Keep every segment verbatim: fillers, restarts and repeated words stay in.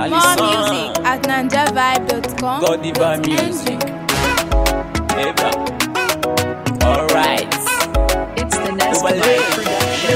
More music at ninja vibe dot com. God Diva Music. Eva. Alright. It's the Nescamay production.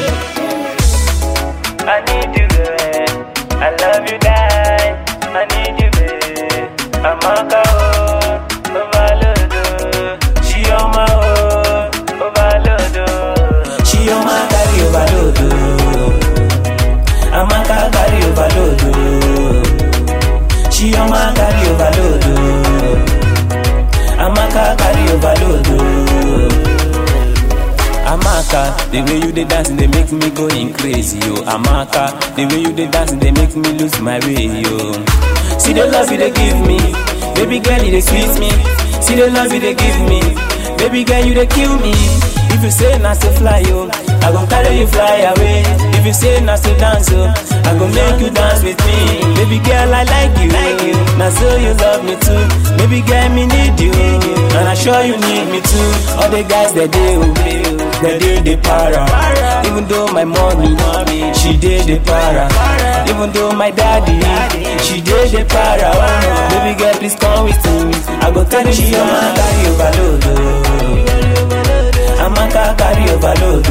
I need you, babe. I love you, die. I need you, babe. I'm a cow, overload. She on my own, overload. She on my carry overload. I'm a cow carry overload. She on my carry overload. I'm a cow carry overload. Amaka, the way you dey dance, they make me going crazy, yo. Amaka, the way you dey dance, they make me lose my way, yo. See the love you they give me, baby girl you they squeeze me. See the love you they give me, baby girl you they kill me. If you say not to fly, yo, I gon' carry you fly away. If you say not to dance, yo, I gon' make you dance with me. Baby girl, I like you, like you. Now so you love me too. Baby girl, me need you, and I'm sure you need me too. All the guys that they obey, they did the para. Even though my mommy, mommy, she did the para. Even though my daddy, she did the para. Baby girl, please come with me. I go carry you, I'ma carry overload. I'ma carry overload.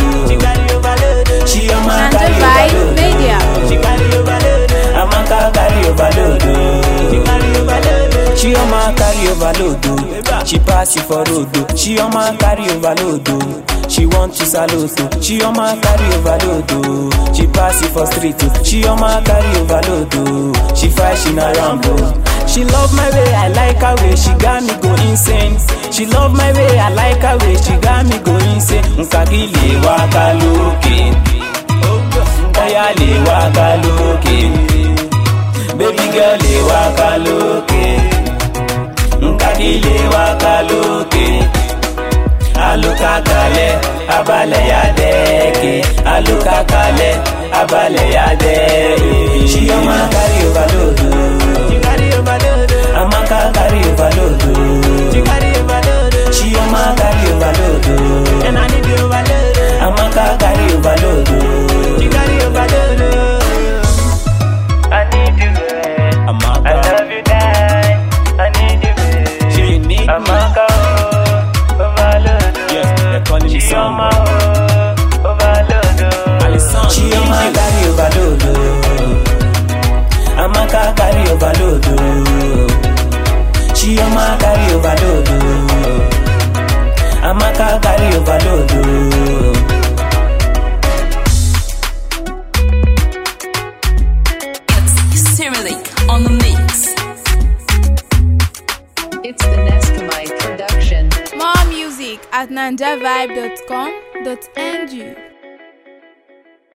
She I'ma carry overload. She carry overload. I'ma carry overload. She I'ma carry overload. She pass you for road. She I'ma carry overload. She want to salute. She on my carry overload. She pass it for street. She on my carry overload. She fight, she na rambo. She love my way, I like her way. She got me go insane. She love my way, I like her way. She got me go insane. Nkagile waka loke. Oya le waka loke. Baby girl le waka loke. Nkagile waka loke. Aluka kale, abale ya deke. Aluka kale, abale ya deke. She on my carry overload. She carry overload. Amaka carry overload. She carry overload. She on my carry overload. And I need you overload. Amaka carry overload. She carry overload. I need you, babe. Amaka. I love you, die. I need you, babe. She need me. Amaka. Calling me she on my overload. She on my carry overload. I'ma carry overload. She on my carry overload. I'ma carry overload. It's Cyrillic on the mix. It's the Nescamay production. More music at ninja vibe dot com dot n g.